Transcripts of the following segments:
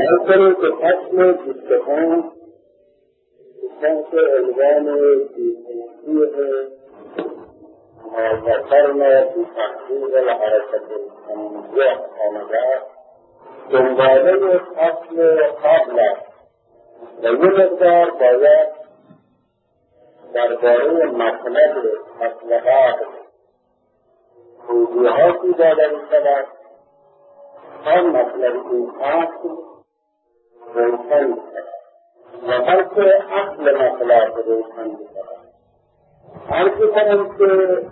مثل که فصل 25 تحت عنوان بی‌نظیر ما ذکرنا فی تحقیق الحرکة الامنیة آمده دنباله فصل قبل است و یه مقدار باید درباره مطلب فصل قبل توضیحاتی داده می‌شود تا مطلب این فصل روشن می‌شود و بلکه اصل مطلب روشن می‌شود. عرض کنم که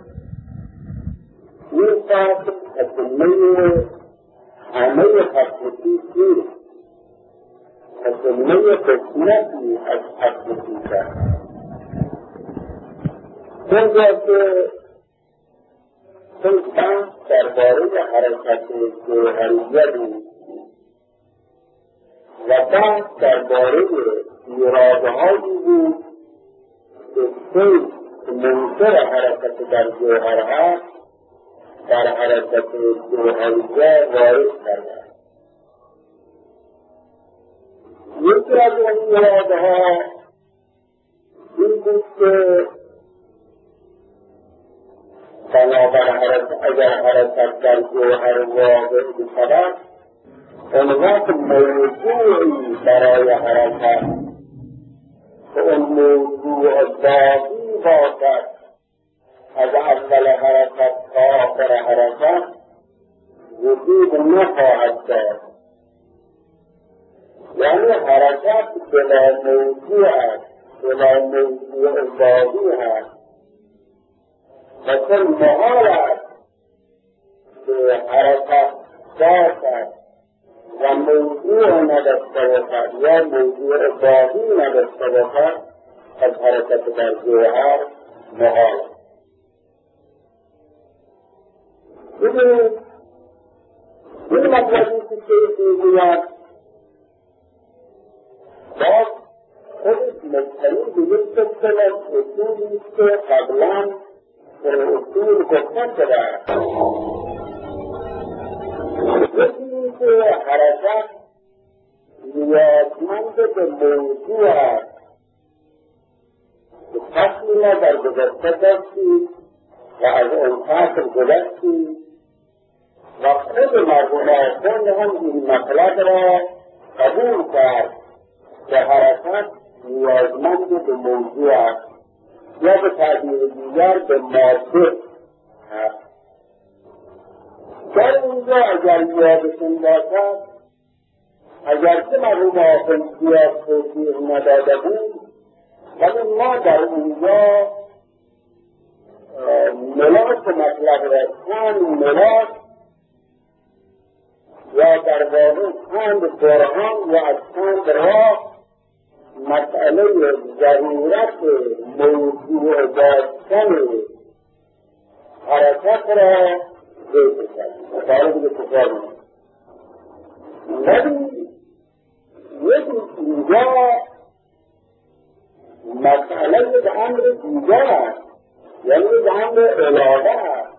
این فصل تکمله همه فصل پیش نیست، تکمله قسمتی از فصل پیش است. اونجا که این بحث درباره حرکت جوهریه بود و بحث درباره ایرادهایی بود که سیل منکر حرکت در جوهر هست در حرکت جوهریه وارد کرده. یکی از این ایرادها این بود که بنابر اگر حرکت در جوهر واقع بشود اون وقت موضوعی برای حرکت که اون موضوع باقی باشد از اول حرکت تا آخر حرکت وجود نخواهد داشت. یعنی حرکت بلا موضوع است، بلا موضوع باقی هست مثل محال است که حرکت باشد و موضوع نداشته باشد یا موضوع باقی نداشته باشد از حرکت در جوهر محال است. ببینید این مطلبی که میگوید باز خودش مبتنی به یک سلسله از اصولی است که قبلا در اصول گفته شده است. یکی این که حرکت نیازمند به موضوع است که فصلی ما در گذشته داشتیم و از اون فصل گذشتیم و خود مرحوم آخوند هم این مطلب را قبول کرد که حرکت نیازمند به موضوع است یا به تعبیر دیگر به ماده هست. در اینجا اگر یادتون باشد اگرچه مرحوم آخوند زیاد توضیح نداده بود ولی ما در اینجا ملاک مطلب را چند ملاک یا در واقع چند برهان یا از چند راه مسئله ضرورت موضوع داشتن حرکت را ذکر کردیم. مثلا دیگه تکرار نمید. ولی یک اینجا مسئله به امر دیگر است، یعنی به امر علاوه است.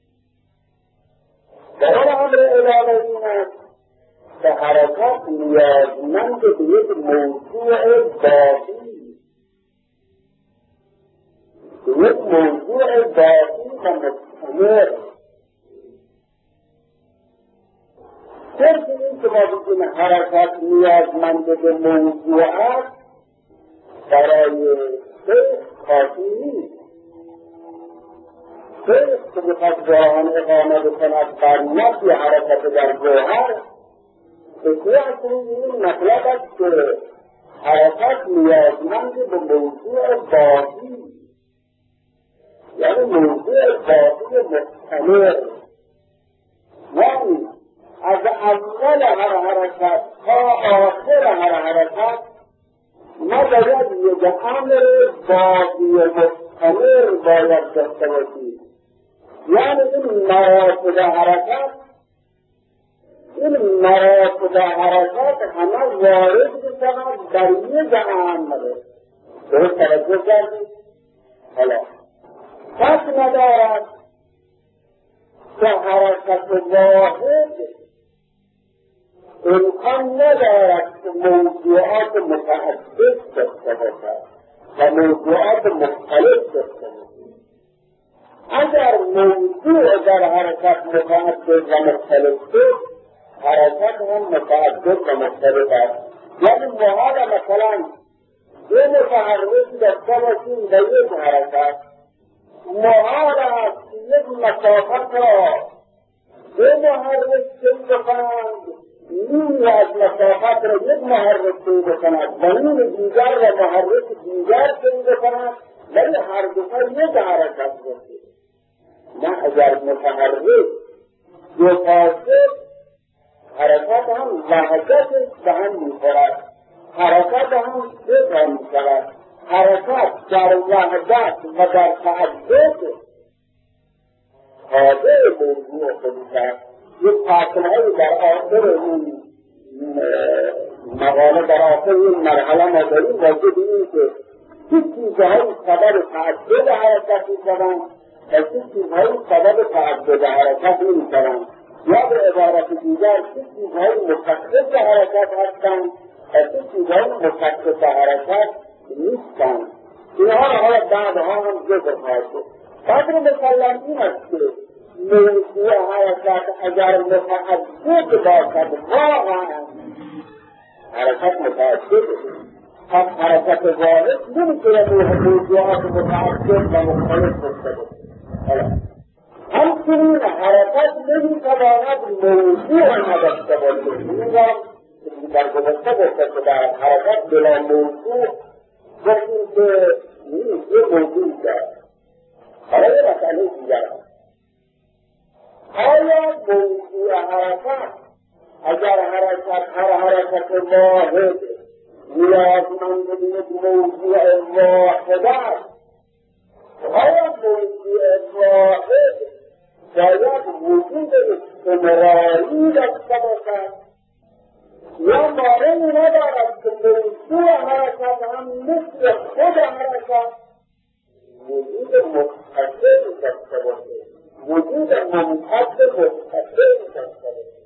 در امر علاوه این است که حرکت نیازمند به یک موضوع باقی، به یک موضوع باقی و مستمر. صرف این که ما بگیم حرکت نیازمند به موضوع است برای شیخ کافی نیست. شیخ که بخواد جهان اقامه بکند بر نفی حرکت در جوهر اصلاح این مطلب است که حرکت نیازمند به موضوع باقی، یعنی موضوع باقی مستمر. یعنی از اول هر حرکت تا آخر هر حرکت ما باید یک امر باقی مستمر باید داشته باشیم. یعنی این مراتب حرکت همه وارد بشود در یک امر. درست توجه کردید؟ حالا پس ندارد که حرکت واحد امکان ندارد که موضوعات متعدد داشته باشد و موضوعات مختلف داشته باشد. اگر موضوع در حرکت متعدد و مختلف است، حرکت هم متعدد و مختلف است. یعنی محال مثلا دو متحرک داشته باشیم به یک حرکت، محال است که یک مسافت را دو محرک طی بکنند، نیمی از مسافت را یک محرک طی بکند و نیم دیگر را محرک دیگر طی بکند، ولی هر دوتا یک حرکت باشد. نه، اگر متحرک دو پاسه، حرکت هم وحدت به هم می‌خورد، حرکت هم دو تا می‌شود. حرکت در وحدت و در تعدد تابع موضوع خودش است. یک فصل‌هایی در آخر این مقاله، در آخر این مرحله ما داریم راجع به این که چه چیزهایی سبب تعدد حرکت می‌شوند و چه چیزهایی سبب تعدد حرکت نمی‌شوند، یا به عبارت دیگر چه چیزهایی مخصص حرکت هستند و چه چیزهایی مخصص حرکت نیستند. اینها را حالا بعدها هم ذکر خواهد شد. قدر مسلم این است که موضوع حرکت اگر متعدد باشد، واقعا حرکت متعدد پس حرکت واحد نمیتونه موضوعات متعدد و مختلف داشته باشه. همچنین حرکت نمیتواند موضوع نداشته باشه. این را در گذشته گفته شده است، حرکت بلا موضوع گفتیم که نیست، یه موضوع دارد. حالا یه مسئله دیگر است. آیا موضوع حرکت اگر هر حرکت واحد نیازمند یک موضوع واحد است، آیا موضوع واحد باید وجود استمراری داشته باشد یا مانعی ندارد که موضوع حرکت هم مثل خود حرکت وجود متصل داشته باشد، وجود منحصر متصل داشته باشد؟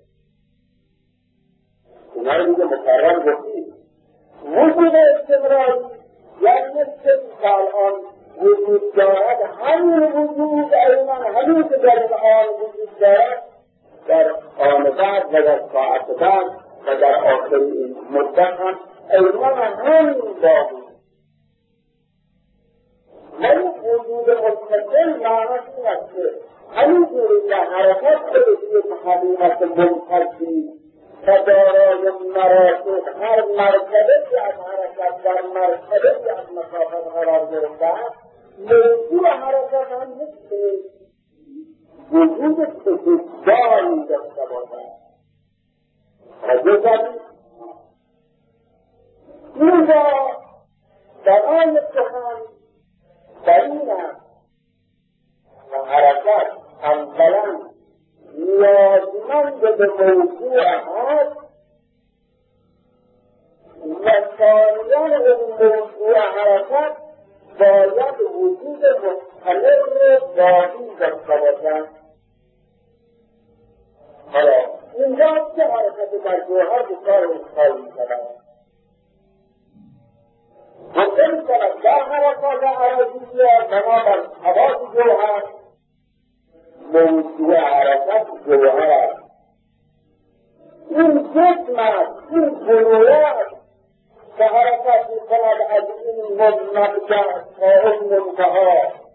اینا رو دیگه مکرر گفتیم. وجود استمراری یعنی مثل الان وجود دارد، همین وجود اینا همین که در آن وجود دارد در آن بعد و در ساعت بعد و در آخر این مدت هم اینا همین باقی. ولی وجود متصل معنیش این است که همینجوری که حرکت خودش یک حقیقت منفصلی و دارای مراتب، هر مرتبه‌ای از حرکت در مرتبه‌ای از مسافت قرار گرفته است، موضوع حرکت هم نیست وجود استدلال داشته باشد. اینجا برای سخن در این است و حرکت اولا نیازمند به موضوع هست و ثانیاً این موضوع حرکت باید وجود مستمر باقی داشته باشد. حالا اینجا چه حرکت در جوهر بسیار انتخاب می‌شود؟ گفته می‌شود در حرکات عرضیه بنابر حواس جوهر موضوع حرکت جوهر است. این جسم است، این گروه است که حرکت می‌کند از این مبدأ تا اون منتها.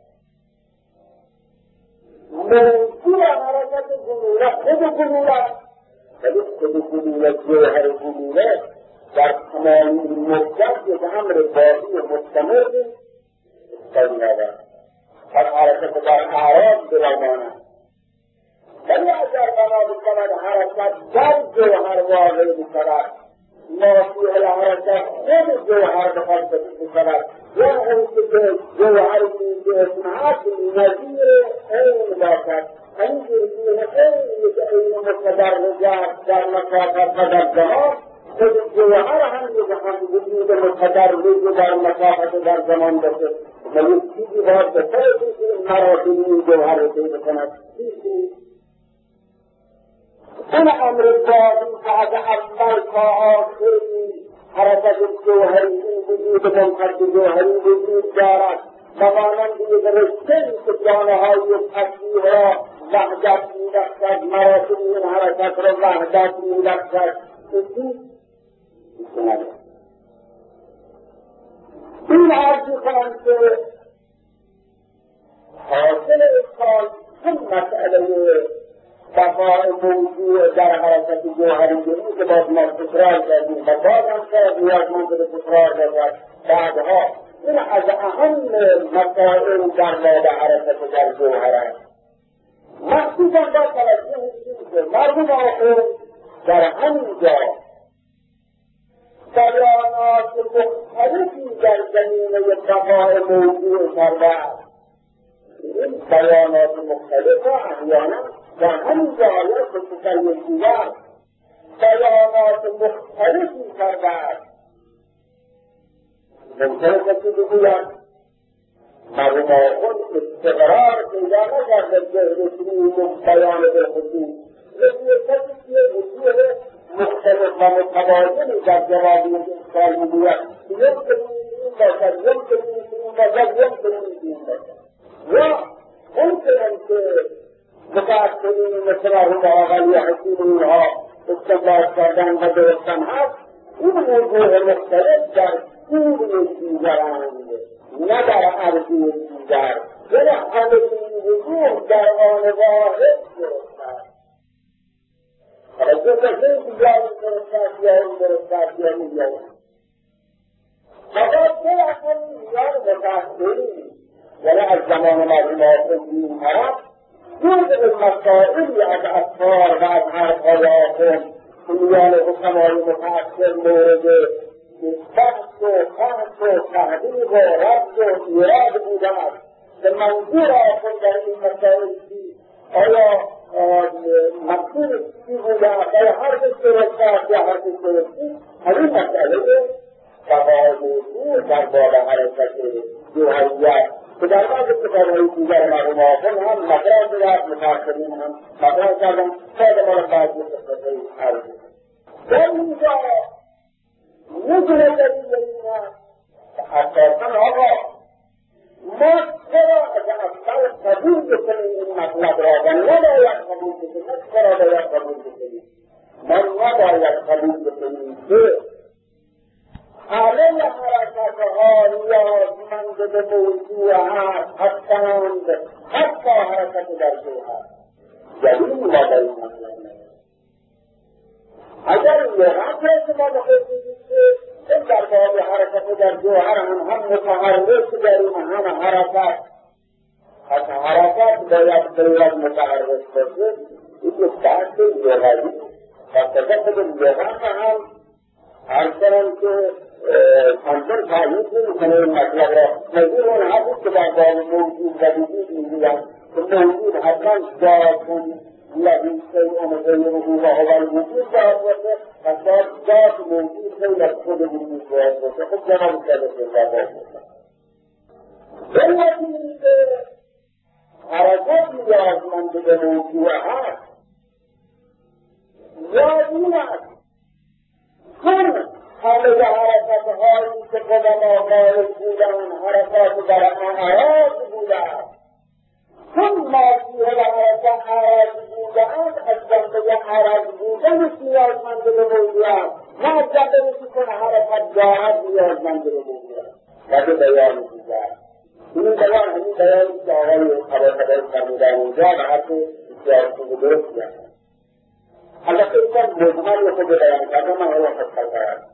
موضوع حرکت گلوله خود گلوله است، ولی خود گلوله جوهر گلوله در تمام این مدت یک امر باقی و مستمر استفاده ندارد. پس حرکت در اعراض بلامانند. ولی اگر بنا بشود حرکت در جوهر واقع بشود، ناصیح الحرکت خود جوهر بخواهد بشود، یا اون که جوهر این جسم هست نظیر عین باشد، همینجوری که عین متدرجات در مسافت و در زمان، خود جوهر هم وجود متدرج در مسافت و در زمان باشه. ولی چیزی باید به طور مراتب این جوهر رو طی بکند. این امر باقی که از اول تا آخری حرکت جوهری این وجود منفرد جوهری وجود دارد و مانند یک رشته‌ای که جانه‌های تشریح را وحدت می‌بخشد، مراتب این حرکت را وحدت می‌بخشد. این عرضی کنم که حاصل اشکال این مسئله بقای موضوع در حرکت جوهری این که باز ما تکرار کردیم و باز هم شاید نیازمند به تکرار دارد بعدها، این از اهم مسائل در مورد حرکت در جوهر است. مخصوصا با توجه این که مردم آخر در همینجا بیانات مختلفی در زمینه بقای موضوع کردند. این بیانات مختلف احیانا در همین جایت خصوصا یکیگر بیانات مختلفی کردند. ممکنه کسی بگوید مردم آخر استقرار پیدا نکرده که رسمی بیان به خصوص رسمی کسی که وجود مختلف و متبادلی در جوابی اشکال میگوید یمکن این باشد، یمکن این باشد، یمکن این باشد. یا ممکنن که متأثرین مثل مرحوم آقای حکیم اینها استنباط کردن و درستن هست، این موضوع مختلف در طول دیگرند نه در عرض دیگر، ولی همه این وجود در آن واحد درست است. حالا جزء دیگری درست است یا این درست است یا این درست است. فقط اصلا دیگر متأثرین یعنی از زمان مرحوم آخر دین طرف جزء مسائلی از افکار و از حرفهای آخر که میان حکمای متأثر مورد بحث و فحص و تحقیق و رد و ایراد بوده است که منظور آخر در این مسائل چیست؟ آیا مقصود چی بوده است؟ آیا هر کس درست است یا هر کس درست نیست؟ همین مسئله بقای موضوع در باب حرکت جوهریت که در بعض کتاب‌های دیگر مرحوم آخر هم مطرح شده است، متأخرین هم مطرح کردن، شاید ما را بعضی خصوصی عرض در اینجا می‌تونه دلیل این است که اساساً آقا ما چرا از اول قبول بکنیم این مطلب را و نباید قبول بکنیم؟ چرا باید قبول بکنیم؟ ما نباید قبول بکنیم که همه حرکتها نیازمند به موضوع هست هستند، حتی حرکت در جوهر. دلیل ما در این مطلب اگر لغت را شما بخواهید بگید که این در باب حرکت در جوهر هم متحرک داریم هم حرکت، پس حرکت باید باید متحرک باشه. این یک بحث لغوی و تجربه لغت هم هر کنم که همچنان تعیید نمی‌کنه این مطلب را. موضوع اون حدیث که در باب موجود و وجود می‌گویم که موجود حتما ذاتون لذی شیء غیره و هو الوجود باید باشه، پس باید ذات موجود خیلی از خود وجود باید باشه. خب جناب سلسل را باید باشه. علتی این که حرکت نیازمند به موضوع هست یا این است چون همه حرکت‌هایی که قدما قائل بودند حرکات در اعراض بودند، چون ماضیه و حرکت اعراض بودند از جنبه اعراض بودنش نیازمند به موضوع است، نه از جنبه که حرکت دارد نیازمند به موضوع است. و به بیان دیگر این بیان همین بیانی که آقای خبرخبر فرمودن اینجا و حتی بسیار خوب درست کرد. البته این مجمل خود بیان کردن من حالا خود کرد.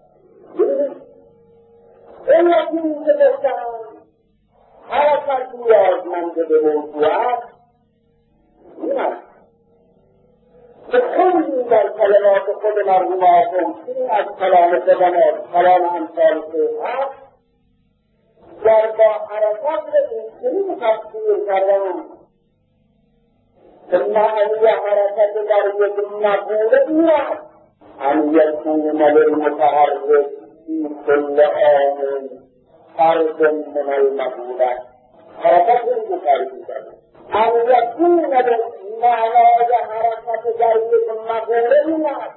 این وقتی که گفتن حرکت نیازمند به موضوع است، این است که خیلی در کلمات خود مرحوم آخوندی از کلام خدمات کلام امثال که هست در با حرکت اینجوری تفسیر کردن که معنی حرکت در یک مقوله این است ان یکون للمتحرک فی کل آن فرد من المقوله. حرکت این تعریف کرده ان یکون به معنای حرکت در یک مقوله نیست،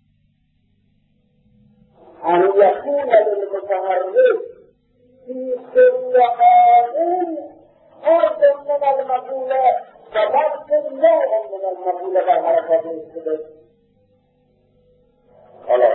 ان یکون بالمتحرک فی کل آن فرد من المقوله و بحث نوع من المقوله در حرکت شده. حالا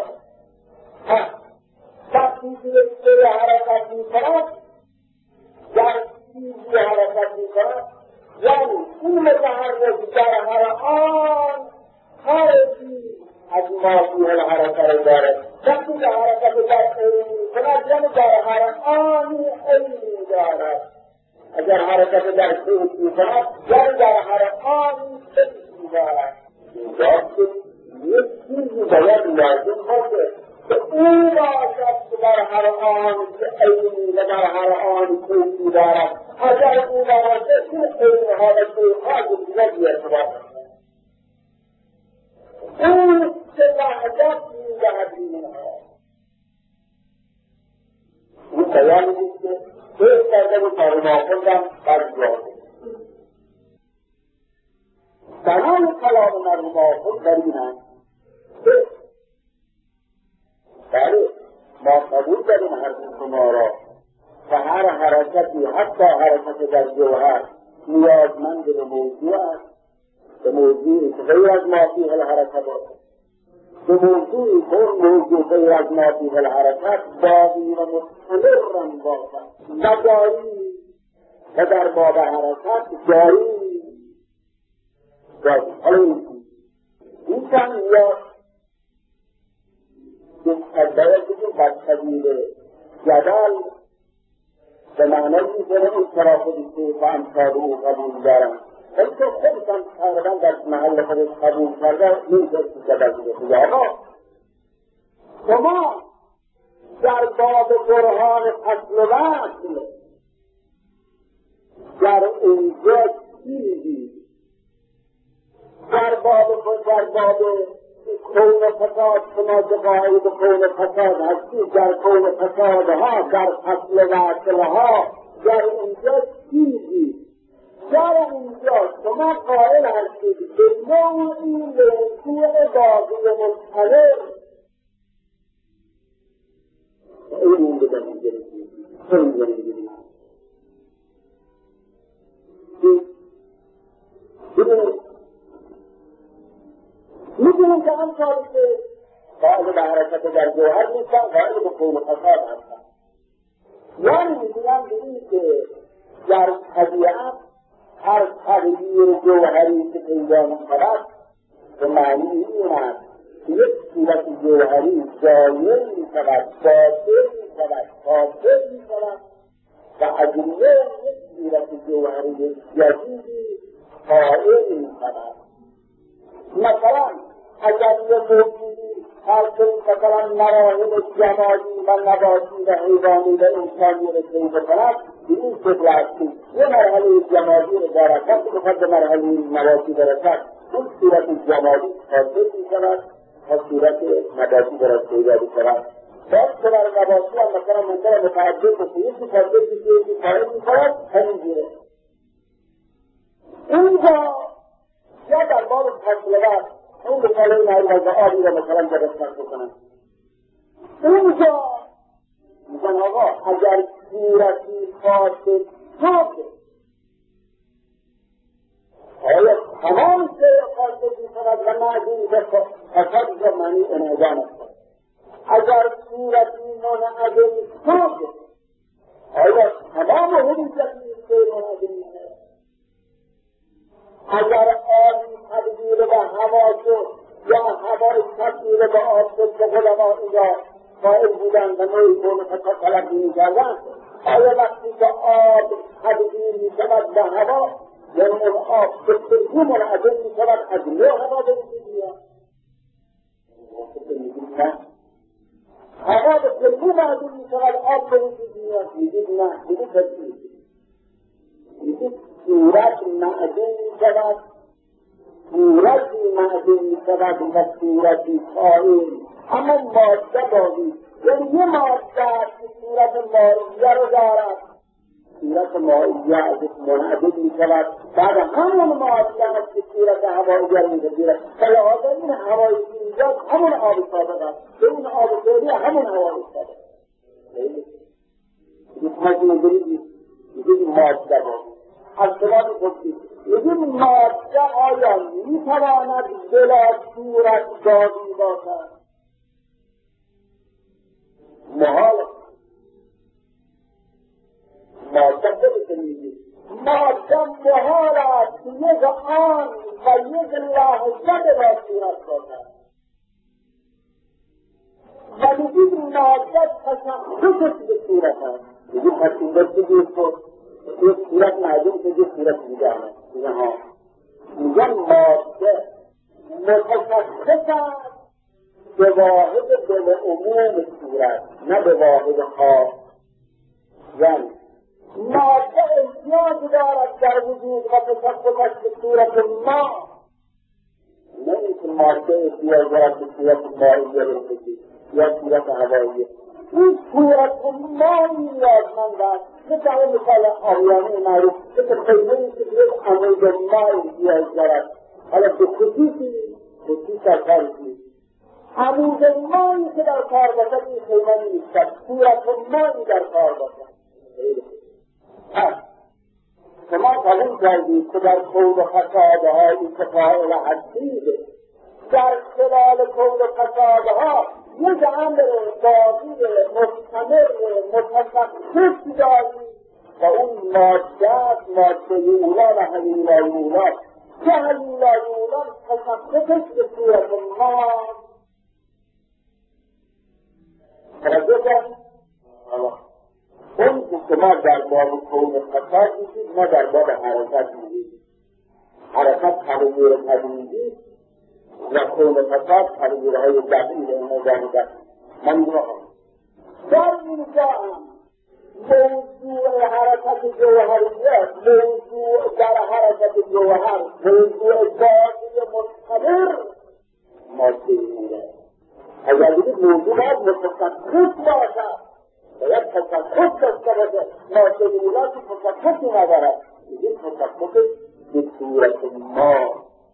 وقتی که یک حرکت می‌کند در چیزی حرکت می‌کند، یعنی این متحرک در هر آن خارجی از مافیه الحرکت رو داره. وقتی که حرکت در عینی می‌کند یعنی در هر آنی عینی دارد. اگر حرکت در خود می‌کند یعنی در هر آنی عینی دارد. یک چیزی باید لازم باشه که او باشد که در هر آن عینی و در هر آن کیفی دارد. اگر او باشد این عینها و کیفها دیگر بی‌ارتباط است. او که وحدت می‌دهد اینها. این بیان بود که فکر کرده و کارما خوندم برگرده. تمام کلام مرحوم خود در اینند که بله ما قبول داریم حرف شما را و هر حرکتی حتی حرکت در جوهر نیازمند به موضوع است، به موضوعی که غیر از ما فیه الحرکت است، به موضوعی که اون موضوع غیر از ما فیه الحرکت باقی و مستمرم باشد و جاری و در باب حرکت جاری. حالا این چند یا باید بگیم بر سبیل جدل به معنی که این ترافیکی و امثال او قبول دارن، این که خودشان تقریبا در محل خودش قبول کرده نمیشه که جدل بگیم. آقا شما در باب برهان فصل وصل در اینجا چیزی در باب کون فساد شما که قائل به کون فساد هستی، در کون فسادها در فصل وصلها در اینجا چیزی در اینجا شما قائل هستید به نوعی موضوع باقی مستمر. این بودن اینجا میدونم که همچنان که قائل به حرکت در جوهر نیستن، قائل به کون فساد هستن. یعنی میدونم به این که در طبیعت هر تغییر جوهری که پیدا می‌کند به معنی این است که یک صورت جوهری زایل می‌شود، باطل می‌شود، فاسد می‌شود و از یک صورت جوهری جدیدی قائل می‌شود. مثلا اگر یه موجودی هرچه مثلا مراحل جمادی و نباتی و حیوانی و انسانی رو طی بکند به این شکل هستی یه مرحله جمادی رو دارد وقتی بخواد به مرحله نباتی برسد اون صورت جمادی فاسد می‌شود و صورت نباتی برد پیدا می‌شود. باز که بر نباتی هم مثلا ممکنه متعدد بشه یکی فاسد میشه یکی فاسد می‌شود همینجوره. اینجا یا در باب فصلوات اون بساله نهی و آبی را مثلا درستن بکنن اونجا میگن آقا اگر صورتی فاسد شد آیا تمام شیء فاسد میشود و معدوم فساد و معنی انعدام است. اگر صورتی منعدم شد آیا تمام حدیثتی شیء منعدم میشود. اگر آبی تبدیل به هوا شد یا هوای تبدیل به آب شد که علما اینجا قائل بودند و نوعی کون فساد طلب می‌کردند، آیا وقتی که آب تبدیل می‌شود به هوا یعنی اون آب به کلی منعدم می‌شود از نوع هوا به وجود می‌آید؟ نه، هوا به کلی معدوم می‌شود آب به وجود می‌آید. می‌گید نه، می‌گید تبدیل می‌گید صورت معدوم می‌شود، صورتی معدوم می‌شود و صورتی قائم، اما ماده باقی. یعنی یه ماده که صورت مادیه رو دارد صورت مائیه ازش منعدد میشود، بعد همون ماده است که صورت هوایی رو میگیرد. لذا این هوایی که اینجا همون آب سابق است، به این آب فعلی همون هوایی سابق است. این تجربه این ماده بود. از شما می‌پرسید این ماده آیا میتواند بلا صورت باقی باشد؟ محال. ماده خودش میگه ماده محال است یک آن و یک لحظه بلا صورت باشد، ولی این ماده تشخصش به صورت است. میگه پس این بسید تو یک صورت معلوم که یک صورت دیگه آمد. میگن ماده متشخص است به واحد بالعموم صورت، نه به واحد خاص. یعنی ماده احتیاج دارد در وجود و تشخصش به صورت ما، نه اینکه ماده احتیاج دارد به صورت مائیه رسید یا صورت هواییه. این صورت مایی نیازمند است. مثل مثال آریانی معروف که خیلی که یک عمود مایی احتیاج دارد. حالا به خصوص در کار نیست. عمود مایی که در کار باشد این خیلی نیست. صورت مایی در کار باشد. شما قبول کردید که در کون و فسادهایی که قائل هستید، در خلال کون و فسادها یک امر باقی مستمر متشخص دارید و اون ماده اولا و حلیلای اولا که حلیلای اولا تشخصش به صورت ما توجه کرد. اون که شما در باب کون فساد میشید، ما در باب حرکت میشید. حرکت تغییر طبیعی و کون فساد تغییرهای جمعی به این نظام دست. من در اینجا هم موضوع حرکت جوهریه، موضوع در حرکت جوهر، موضوع باقی مستمر ماده میره. اگر بگید موضوع باید متشخص باشد، باید تشخص داشته باشه. ماده میره که تشخصی ندارد، بگید تشخص به صورت ما.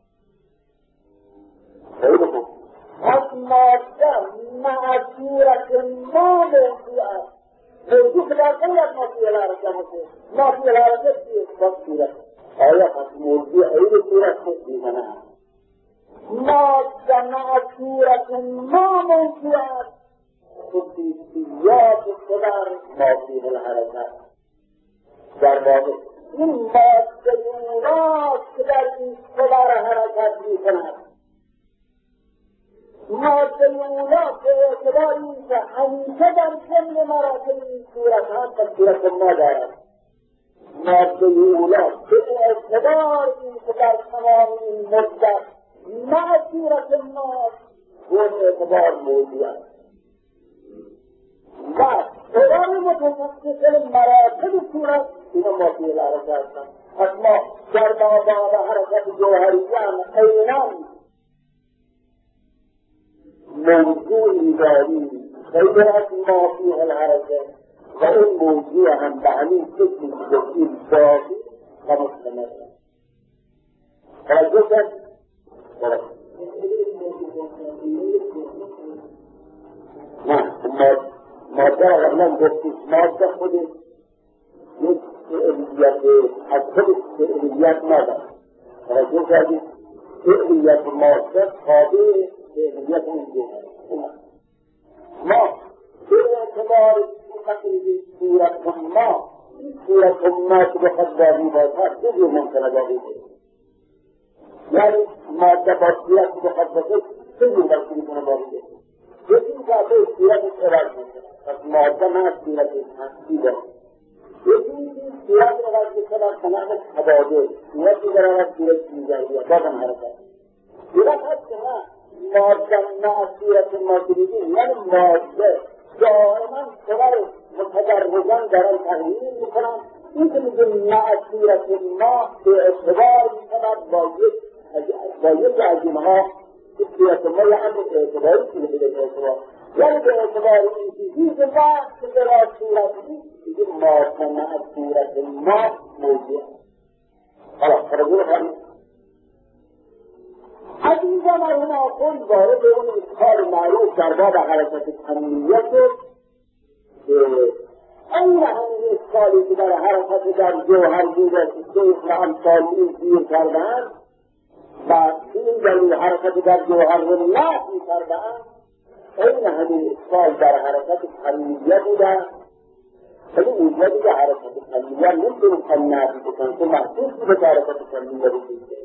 خیلی خوب. پس ماده معصورت ما موضوع است. موضوع که در غیر از ماضی الحرکت باشه. ماضی الحرکت چیه؟ با صورت. آیا پس موضوع این صورت خود نه؟ ماده معصورت ما موضوع است. خصوصیات خودر ماضی الحرکت. در واقع این ماده اولاست که در این خودر حرکت میکند. ماده اولا به اعتبار این که همیشه در ضمن مراتب این صورت هست و صورت ما دارد. ماده اولا به اعتبار این که در تمام این مدت مع صورت ما به اعتبار موضوع است و اعتبار متشخص مراتب صورت این ماده الحرکت هستند. پس ما در باب حرکت جوهریه هم عیناً موضوعی داریم غیر از ماضی الحرکت و این موضوع هم به همین شکلی که این باقی و مستمر است. توجه کرد؟ نه ماده را قبلا گفتید ماده خودش یک فعلیت از خودش فعلیت ندارد. توجه کردید؟ فعلیت ماده تابع فعلیت اینجا ما به اعتبار صورت ما صورت ما که بخواد باقی باشد چه جور ممکنه باقی باشد؟ یعنی ماده با صورت که بخواد باشد چه جور باقی میکنه باقی باشد؟ یکی ذاته صورتش عوض میکنه. پس ماده نه صورتش هستی دارد. یکی صورت عوض میکنه تمام تبادل صورتی دارد صورت میگردی بازم حرکت صورت هست که نه ماده معصیت مادریدی یعنی ماده دائما خبر متدرجان دارن تغییر میکنن. این که میگه معصیت ما به اعتبار میکند با یک از اینها معصیت ما یه همه اعتباری که میده به اعتبار یعنی به اعتبار این چیزی که وقت بلا صورتی دیگه ماسمع صورت ما موجود خلاص توجه کنید. از اینجا مرحوم آخوند وارد به اون اشکال معروف در باب حرکت کمیه شد که این همین اشکالی که در حرکت در جوهر بوده که شیخ و امثالی گیر کردند و این دلیل حرکت در جوهر رو نفی کردند، این همین اشکال در حرکت کمیه بوده. ولی اینجا دیگه حرکت کمیه نمیتونیم کم نفی بکنیم که محسوس بوده که حرکت کمیه بوده.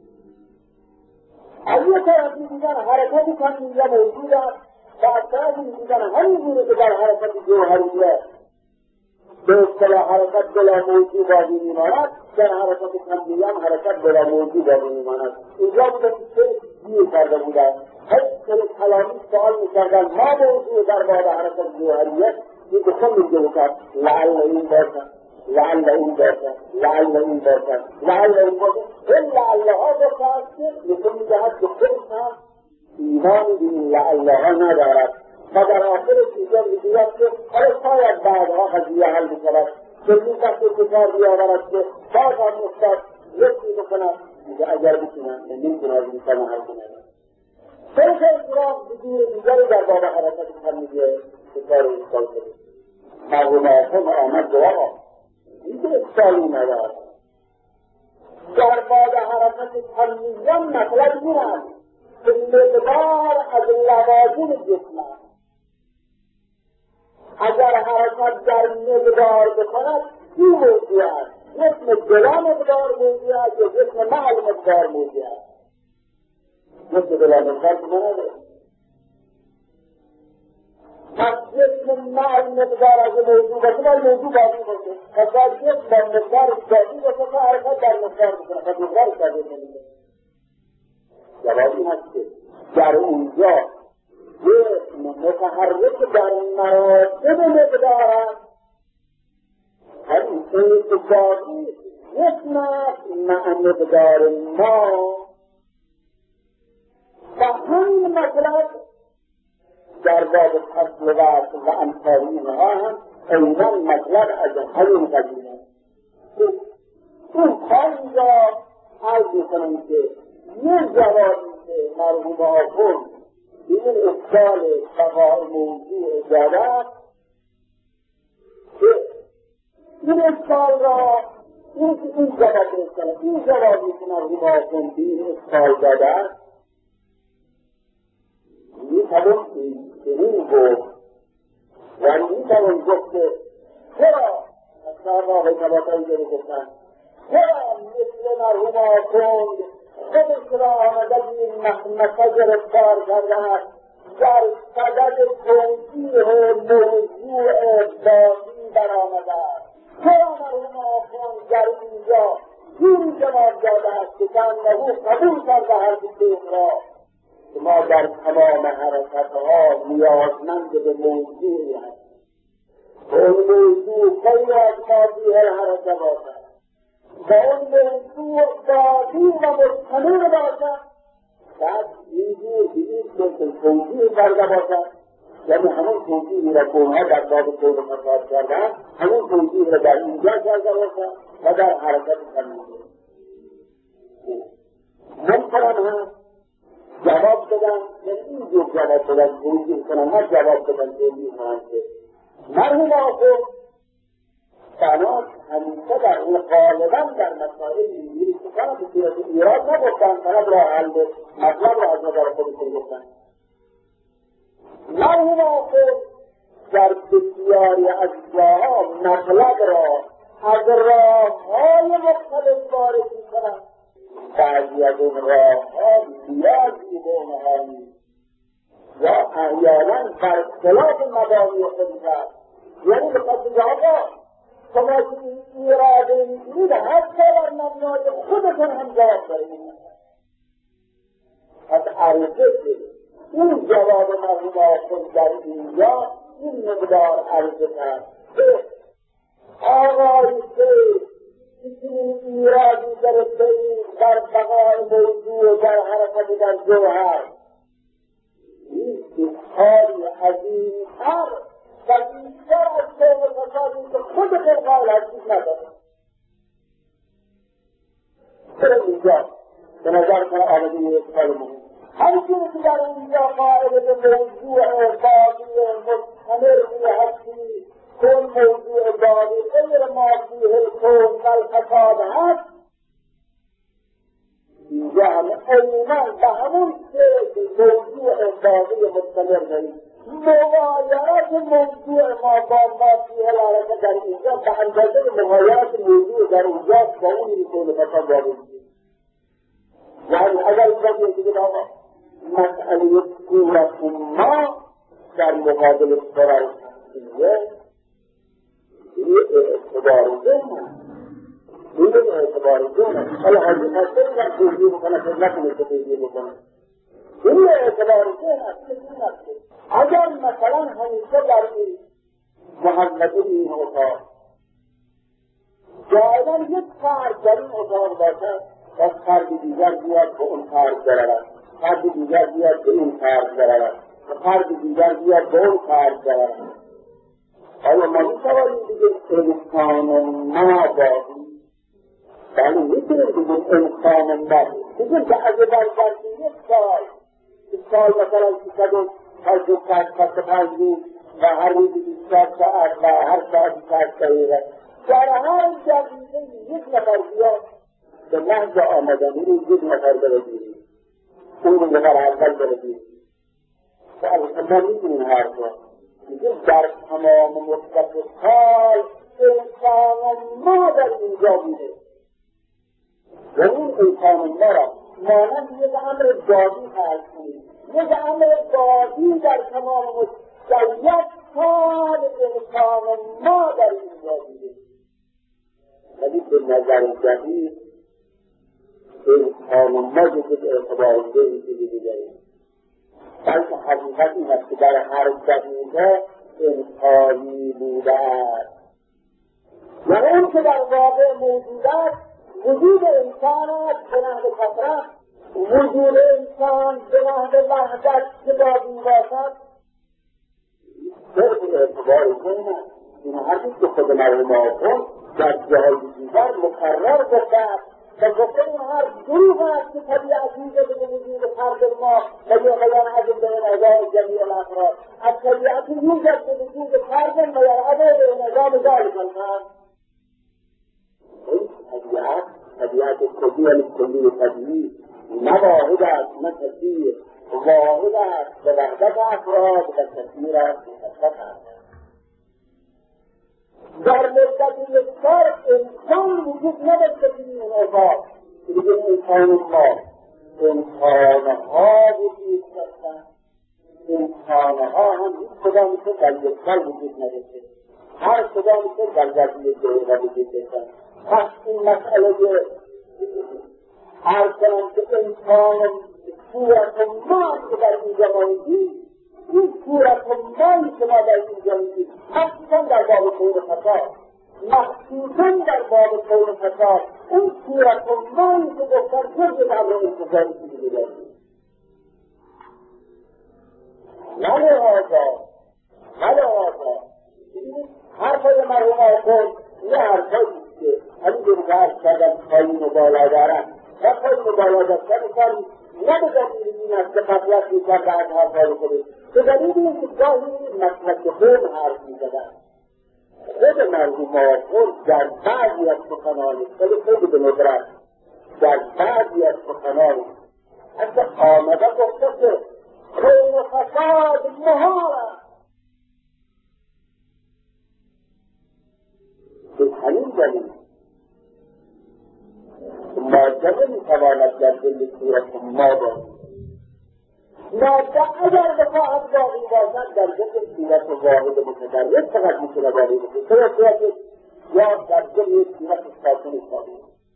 از یک طرفی دیگر حرکت کمیه موجود است و از طرفی دیگر همین گونه که در حرکت جوهریه به اصطلاح حرکت بلا موجود باقی میماند، در حرکت کمیه هم حرکت بلا موجود باقی میماند. اینجا بوده که چه گیر کرده بودن، هر کلامی سوال میکردن ما موجود در باب حرکت جوهریه این بخون میگه کرد لعل این باشد، لعل این باشد، لعل این باشد، لعل این باشد. این لعله ها باشد که نشون میدهد که خودش هم ایمانی به این لعله ها ندارد و در آخرش اینجا میگوید که حالا شاید بعدها قضیه حل بشود که این کسی کتاب بیاورد که باز هم استاد یکی بکند میگه اگر بکنم نمیتونه میکنه حل کنه. شیخ اسلام دیگری در باب حرکت کمیه کتار اشکال شده. مرحوم آخوند آمد گواه این که اشکالی ندارد. در باب حرکت کمیه مطلب این است که مقدار از لوازم جسم است. اگر حرکت در مقدار بکند چی موضوع است؟ جسم بلا مقدار موضوع است یا جسم مع مقدار موضوع است؟ جسم بلا مقدار که نداره. پس جسم مع مقدار از موضوع باشه باید موضوع باقی باشه. پس باید جسم در مقدار باقی باشه که حرکت در مقدار بکنه. پس مقدار باقی نمیده. جواب این است که در اونجا جسم متحرک در مراتب مقدار است. همین اتفاقی جسم مع مقدار ما و همین مطلب در باب فصل وصل و امثال اینها هم ایضا مطلب از همین قضیه است. اون اینجا عرض میکنم که یه جوابی که مرحوم آخوند این اشکال بقای موضوع داده که این اشکال را این جوابی که مرحوم آخوند این اشکال داده میتوان چنین گفت و میتوان گفت که چرا اصلا راه طبقه رو گفتن چرا مثل مرحوم آخوند خودش را آمده این مخمسه گرفتار کرده است در صدد توضیح موضوع باقی برآمده است. چرا مرحوم آخوند در اینجا این جواب داده است که کانه قبول کرده حرف شیخ را که ما در تمام حرکتها نیازمند به موضوعی هستیم. اون موضوع غیر از ماضی حرکت باشد و اون موضوع باقی و مستمر باشد بعد اینجور به این شکل توضیح کرده باشد، یعنی همون توضیحی را که اونها در باب کل فساد کردن همون توضیح را در اینجا کرده باشد و در حرکت کمیه ممکنم هم جواب بدن یعنی اینجور جواب بدن توضیح کنن نه جواب بدن توضیح کنن که مرحوم آخوند بنات همیشه در غالبا در مسائل اینجوری سخن به صورت ایراد نگفتن، فقط راه حل مطلب را از نظر خودشون گفتن. مرحوم آخوند در بسیاری از جاها مطلب را از راه‌های مختلف وارد می‌کنند. بعضی از اون راه‌ها زیادی به اونها نیست یا احیانا بر خلاف مبانی خودش است. یعنی به قصد آقا شما که این اراده می‌کنید حتی بر مبنای خودتون هم جواب دارید. از عرضه این جواب مرحوم آخوند در اینجا این مقدار عرضه کرد که آقای شیخ این ایرادی گرفته در بقای موضوع در حرکت در جوهر این اشکالی عظیم‌تر بیشتر از کون فسادی که خود خلقال هستید نداره. چرا اینجا به نظر کنه آمده یک سال مهم همچون که در اونجا قائل به موضوع باقی مستمری هستی کن موضوع باقی غیر مادی الکون و الفساد هست، اینجا هم ایمان به همون که موضوع باقی مستمر دارید مغایرت موضوع ما با مادی الحرکت در اینجا به اندازه مغایرت موضوع در اینجا با اون الکون فساد باقی. یعنی اگر اینجا بیدید آقا مسئله صورت ما در مقابل صورت شخصیه این اعتبار دونه این اعتبار دونه حالا حاضر هسته بگم توجیه بکنه خدمت نمیشه توجیه بکنه این اعتبار دونه است. اگر مثلا همیشه در محمده این اتاق جایدن یک فرد در این اتاق باشد و فرد دیگر بیاد به اون فرد برود، فرد دیگر بیاد به این فرد برود و فرد دیگر بیاد به اون فرد برود. آیا ما میتوانیم بگیم انسان ما باقی؟ بله میتونیم بگیم انسان ما بگیم که از برگردی یک سال مثلا 365 روز و هر روز 24 ساعت و هر ساعت 4 دقیقه در هر جریده یک نفر بیاد به لحظ آمدنی رو یک نفر بردیدیم اون نفر اول بردیدیم و البته میتونیم هر جا میگه در تمام مدت سال انسان ما در اینجا بوده و این انسان ما را مانند یک امر دادی حل کنیم، یک امر دادی در تمام در یک سال انسان ما در اینجا بوده. ولی به نظر جدید انسان ما جدید اعتبار دهی که دیگریم بلکه حقیقت این است که در هر دقیقه انسانی بوده است و اون که در واقع موجود است وجود انسان است به نحو کثرت، وجود انسان به نحو وحدت که باقی باشد صرف اعتبار دهی است. این حرفی که خود مرحوم آخوند در جای دیگر مکرر گفته است و گفته این هر دروغ است که طبیعتی که به وجود فرد ما و یقیان عدد به نظام جمیع الافراد از طبیعتی یوجد به وجود فرد و یرعبه به نظام ذالک الفرد. این طبیعت کلی و کلی طبیعی نه واحد است نه کثیر، واحد است به وحدت افراد و کثیر است به کثرت افراد. در مدت بسیار انسان وجود نداشته که این اوضاع که دیگه انسان ما انسانها وجود داشتن، انسانها هم هیچ کدامشون در یک سال وجود نداشته، هر کدامشون در یک دقیقه وجود داشتن. پس این مسئله عرض کنم که انسان صورت ما که در اینجا موجود این صورت مایی که ما در اینجا میدیم مخصوصا در باب کون فساد مخصوصا در باب کون فساد اون صورت مایی که گفتن جز در رو انتظاری که دیگه داریم ولهذا حرفای مرحوم آخوند یه حرفایی که همین دو که حرف کردن پایین و بالا دارن و پایین و بالا داشتن کاری نه به دلیل این است که قبلت میکرده از حرفای خودش به دلیل این که گاهی مسلک خود حرف میزدن. خود مرحوم آخوند در بعضی از سخنانی خیلی به ندرت در بعضی از سخنانی حتی آمده گفته که کون فساد محال است. به همین دلیل ماده نمیتواند در دل صورت ما باشد. ماده اگر بخواهد باقی باشد در دل صورت واحد متدرج فقط میتونه باقی باشد. صورت یا در دل صورت ساکن باقی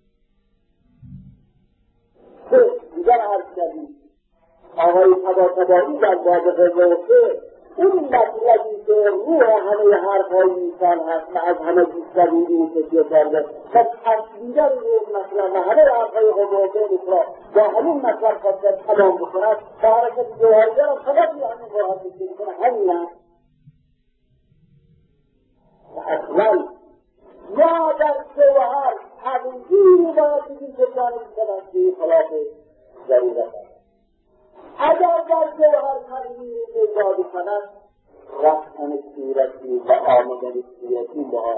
باشد. دیگر عرض کردیم آقای تبایی در باب غزوه اون مطلبی که روح همه حرفهای انسان هست و از همه بیشتر روی تکیه کرده و تصویگر روی مطلب و همه حرفهای غزوه را با همین مطلب خواستن تمام بکند و حرکت جوهریه را فقط همین راحت بکنه همین هست. باید بگیم که کاری میکنند که خلاف ضرورت است. اگر در جوهر تغییر ایجاد کند رفتن صورتی و آمدن صورتی بها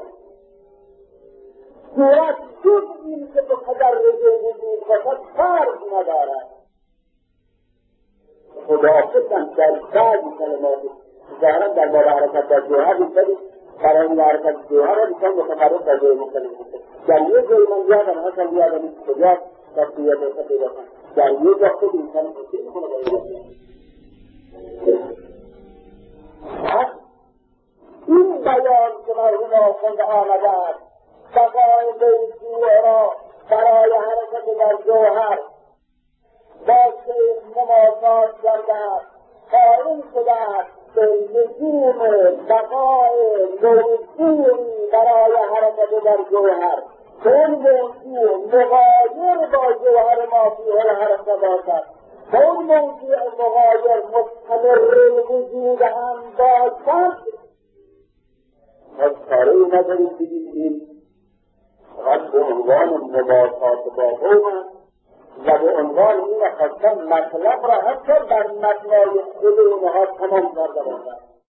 صورت جز این که به تدرج وجود باشد فرق ندارد. خدا خودم در بعضی کلمات ظاهرا در باب حرکت در جوهر می‌کنید برای این حرکت جوهر را می‌کنید متفرق در جای مختلف می‌کنید. در یک جای من یادم هست یادم نیست کجا در سویت ایسا پیدا کنم در یک جا خود انسان خودی می‌کنه با این بیان که مرحوم آخوند آمده است بقای بیتوه را برای حرکت در جوهر با شیخ مماسات کرده است قائل شده است به لزوم بقای موضوعی برای حرکت در جوهر که اون موضوع مغایر با جوهر ما فیه حرکت باشد که اون موضوع مغایر مستمر وجود هم باشد از کاری نداریم بگیم این فقط به عنوان مباحثات با قوم است و به عنوان این خواستن مطلب را حتی بر مبنای خود اونها تمام کرده باشد.